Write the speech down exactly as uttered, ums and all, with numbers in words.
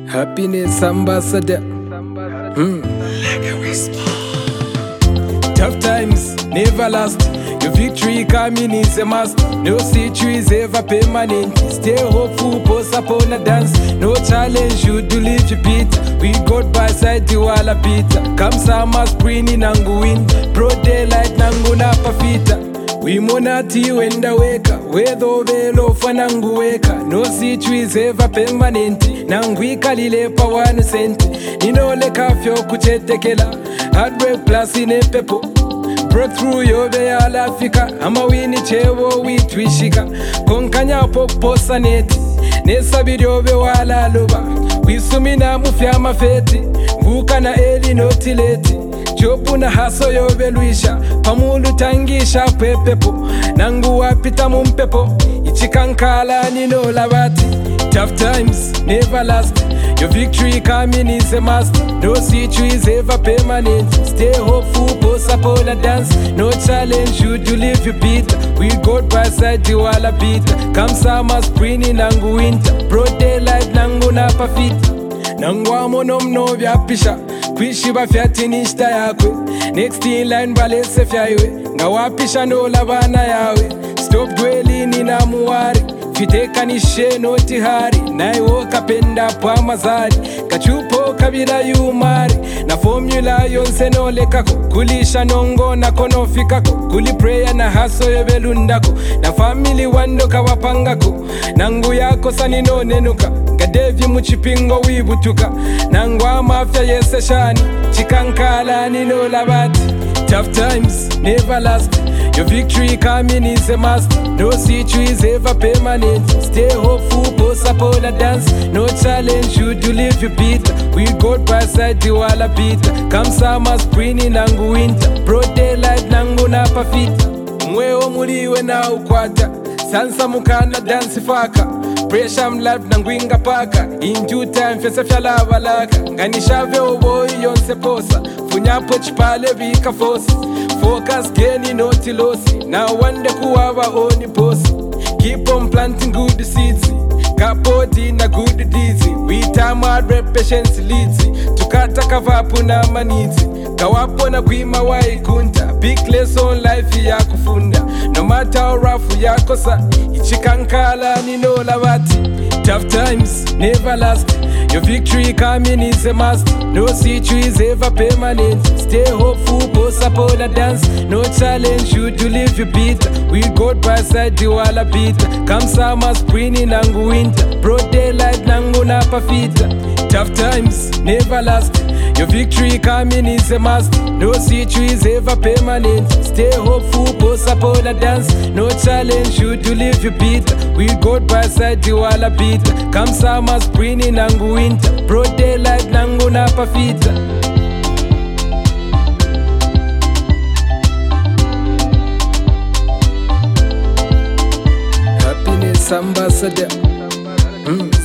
Happiness ambassador. Mm. Tough times never last. Your victory coming is a must. No situation is ever permanent. Stay hopeful, post upon a dance. No challenge you do leave you beat. We got by side the wall a beat. Come summer, spring in Anguin. Pro daylight nangu na pafita. We monati wenda weka. Weather velo fanangu weka. No situation is ever permanent. Nangwika lile pa one cent. Ninole kafyo kuchetekela. Heartbreak plus in a pepo. Breakthrough yobe ala Africa. Ama wini chewo witwishika. Konkanya poposa neti. Nesa bidyobe wala loba. Wisumina mufya mafeti. Nguka na eli notileti. Chopu na haso yobe luisha. Pamulu tangisha pepepo. Nangu wapita mumpepo. Ichikankala nino labati. Tough times never last. Your victory coming is a must. No situation is ever permanent. Stay hopeful, post up on a dance. No challenge you do leave you beat. We got by side the wall a beat. Come summer, spring in nangu winter. Broad daylight nangu na pafita. Nangu amono mno vya pisha. Kwishi ba fyati nishta yakwe. Next in line balese fyaiwe. Nga wapisha no labana yawe. Stop dwelling in amuwari. Fiteka nishe noti hari. Naiwo kapenda pa mazari. Kachupo kabila yumari. Na formula yonse no lekako. Kulisha nongo na kono fikako. Kuli prayer na haso yobelundako. Na family wando kawapangako. Nangu yako sani no nenuka. Gadevi muchipingo wibutuka. Nangu amafya yese shani. Chikankala nino labati. Tough times never last. Your victory coming is a must. No situation is ever permanent. Stay hopeful, post up on a dance. No challenge you do leave you beat. We got by side the wall a beat. Come summer, spring in nangu winter. Broad daylight nangu na pafita. Mweo muliwe na ukwata. Sansa mukana dance faka. Pressure mlife nangwinga paka. In due time fese fyala balaka. Nganishave oboy yonse posa. Funyapo chipale vika fosi. Focus geni noti losi. Now wande kuwawa oni bosi. Keep on planting good seeds. Kapoti na good deeds. We time hard rep patience leads. Tukata kavapu na manizi. Kawapo na kuima wa ikunta. Big lesson life ya kufunda. No matter how rough ya kosa. Ichikankala nino labati. Tough times never last. Your victory coming is a must. No situation is ever permanent. Stay hopeful, post up on a dance. No challenge you do leave you beat. We got by side the wall a beat. Come summer, spring in nangu winter. Broad daylight nangu na pafita. Tough times never last. Your victory coming is a must. No situation is ever permanent. Stay hopeful, post up on a dance. No challenge you do leave you beat. We got by side the wall a beat. Come summer, spring in nangu winter. Broad daylight nangu na pafita. Happiness ambassador. Mm.